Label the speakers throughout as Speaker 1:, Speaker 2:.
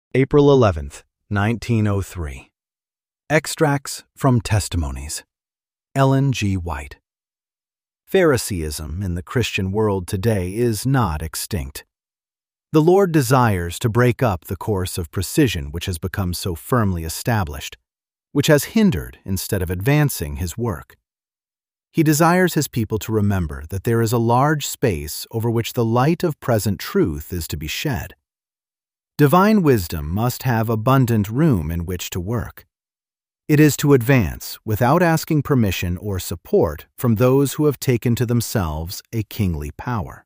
Speaker 1: April 11th, 1903. Extracts from Testimonies. Ellen G. White. Phariseeism in the Christian world today is not extinct. The Lord desires to break up the course of precision which has become so firmly established, which has hindered instead of advancing His work. He desires His people to remember that there is a large space over which the light of present truth is to be shed. Divine wisdom must have abundant room in which to work. It is to advance without asking permission or support from those who have taken to themselves a kingly power.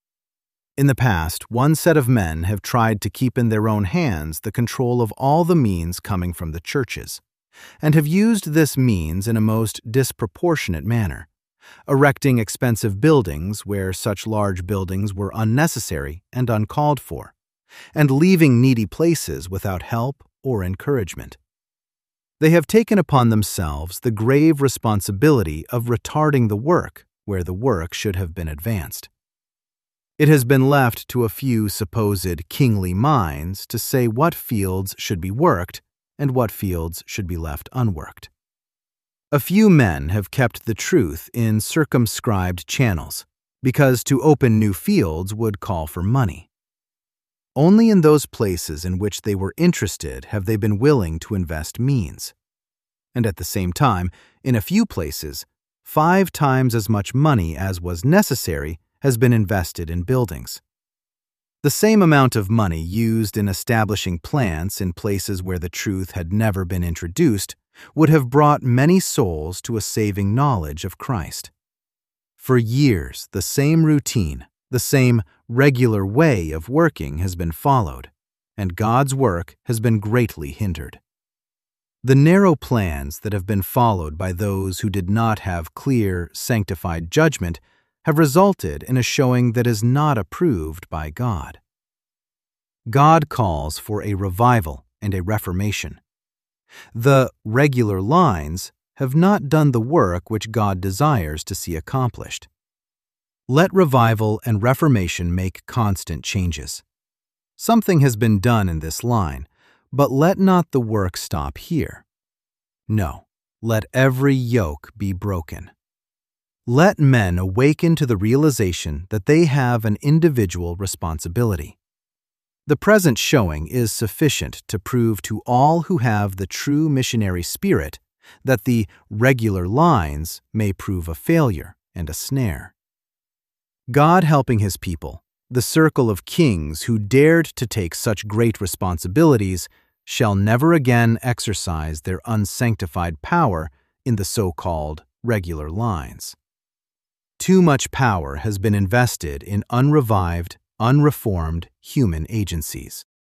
Speaker 1: In the past, one set of men have tried to keep in their own hands the control of all the means coming from the churches, and have used this means in a most disproportionate manner, erecting expensive buildings where such large buildings were unnecessary and uncalled for, and leaving needy places without help or encouragement. They have taken upon themselves the grave responsibility of retarding the work where the work should have been advanced. It has been left to a few supposed kingly minds to say what fields should be worked and what fields should be left unworked. A few men have kept the truth in circumscribed channels, because to open new fields would call for money. Only in those places in which they were interested have they been willing to invest means. And at the same time, in a few places, 5 times as much money as was necessary has been invested in buildings. The same amount of money used in establishing plants in places where the truth had never been introduced would have brought many souls to a saving knowledge of Christ. For years, the same routine, the same regular way of working has been followed, and God's work has been greatly hindered. The narrow plans that have been followed by those who did not have clear, sanctified judgment have resulted in a showing that is not approved by God. God calls for a revival and a reformation. The regular lines have not done the work which God desires to see accomplished. Let revival and reformation make constant changes. Something has been done in this line, but let not the work stop here. No, let every yoke be broken. Let men awaken to the realization that they have an individual responsibility. The present showing is sufficient to prove to all who have the true missionary spirit that the regular lines may prove a failure and a snare. God helping His people, the circle of kings who dared to take such great responsibilities shall never again exercise their unsanctified power in the so-called regular lines. Too much power has been invested in unrevived, unreformed human agencies.